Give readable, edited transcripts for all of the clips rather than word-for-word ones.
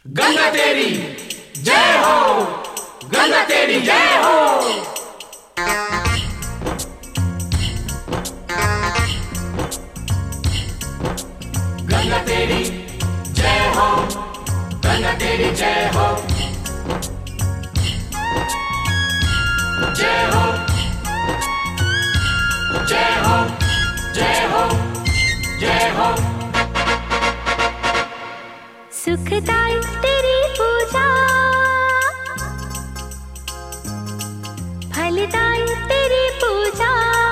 गंगा तेरी जय हो, गंगा तेरी जय हो। गंगा तेरी जय हो, गंगा तेरी जय हो, जय हो, जय हो, जय हो, जय हो। सुखदाई तेरी पूजा, फलदाई तेरी पूजा,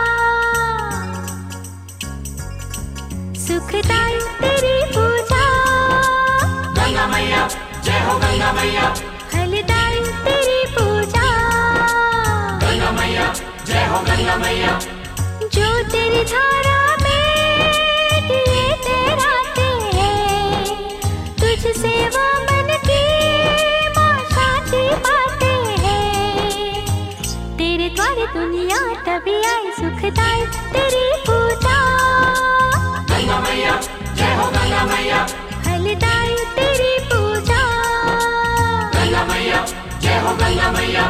सुखदाई तेरी पूजा। गंगा मैया जय हो, गंगा मैया, फलदाई तेरी पूजा। गंगा मैया जय हो, गंगा मैया। जो तेरी धारा में दिए तेराते हैं, तुझसे वो मन की माँ शांति पाते हैं। तेरे द्वारे दुनिया तभी आई सुखदाई तेरी पूजा। गंगा मैया जय हो, गंगा मैया, फलदाई तेरी पूजा। गंगा मैया जय हो, गंगा मैया।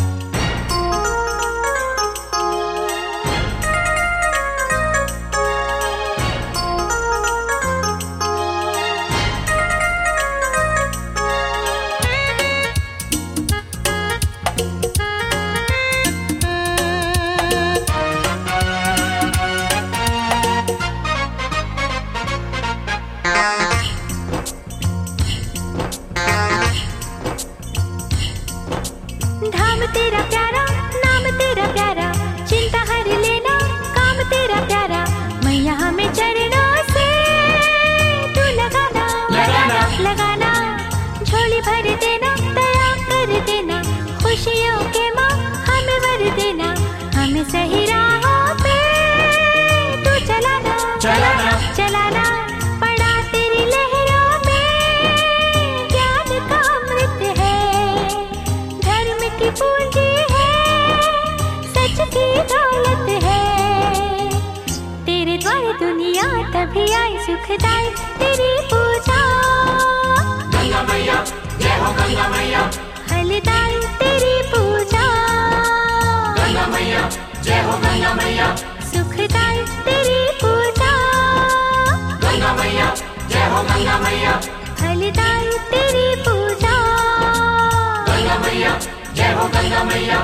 धाम तेरा प्यारा, नाम तेरा प्यारा, चिंता हर लेना, काम तेरा प्यारा। मैया हमें चरणों से तू लगाना, लगाना, लगाना। झोली भर देना, दया कर देना, खुशियों के माँ हमें वर देना। हमें सही राहों पे तू चलाना, चलाना, चलाना। पड़ा तेरी लहरों में ज्ञान का अमृत है, धर्म की पूंजी है, सच की दौलत है। तेरे द्वारे दुनिया तभी आई सुखदाई तेरी पूजा। गंगा मैया जय हो, गंगा मैया, फलदाई तेरी पूजा। गंगा मैया जय हो, गंगा मैया, सुखदाई तेरी पूजा। गंगा मैया जय हो, गंगा मैया, फलदाई तेरी पूजा। गंगा मैया जय हो, गंगा मैया।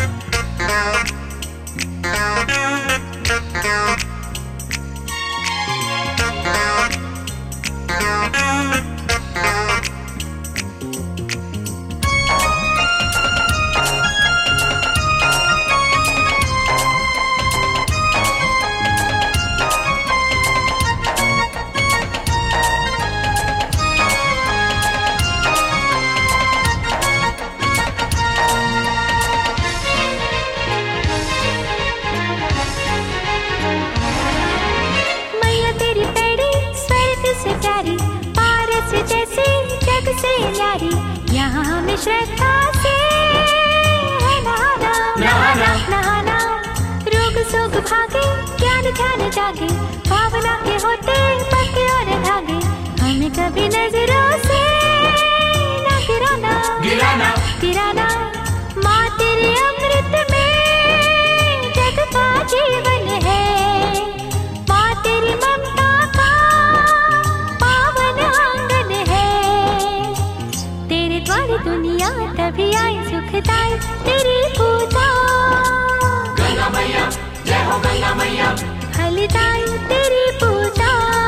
मैया तेरी पैड़ी स्वर्ग से प्यारी, पारस जैसी जग से न्यारी। यहाँ हमें श्रद्धा से है नहाना, नहाना, नहाना। रोग सोग भागे, ज्ञान ध्यान जागे, भावना के होते पक्के और धागे। हमें कभी नजरों से ना गिराना, गिराना, गिराना। माँ तेरे अमृत में जग का जीवन है, माँ तेरी ममता का पावन आंगन है। तेरे द्वारे दुनिया तभी आई सुखदाई तेरी पूजा। गंगा मैया जय हो, गंगा मैया, फलदाई तेरी पूजा।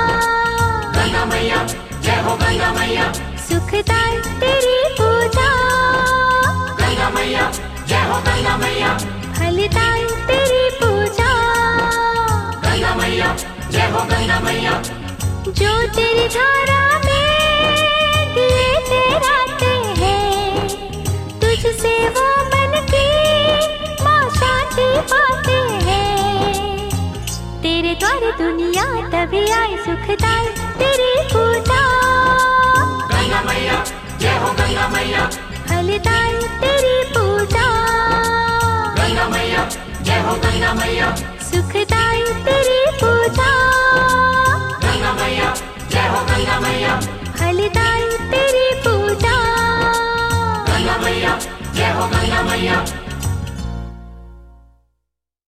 गंगा मैया जय हो, गंगा मैया, सुखदाई तेरी पूजा। गंगा मैया जय हो, गंगा मैया, फलदाई तेरी पूजा। गंगा मैया जय हो, गंगा मैया। जो तेरी धारा में दिए तेराते हैं, तुझसे वो मन की माँ शांति पाते हैं। तेरे द्वारे दुनिया तभी आई सुखदाई तेरी पूजा। गंगा मैया जय हो, गंगा मैया, फलदाई तेरी पूजा। गंगा मैया जय हो, गंगा मैया, सुखदाई तेरी पूजा। गंगा मैया जय हो, गंगा मैया, फलदाई तेरी पूजा। मैया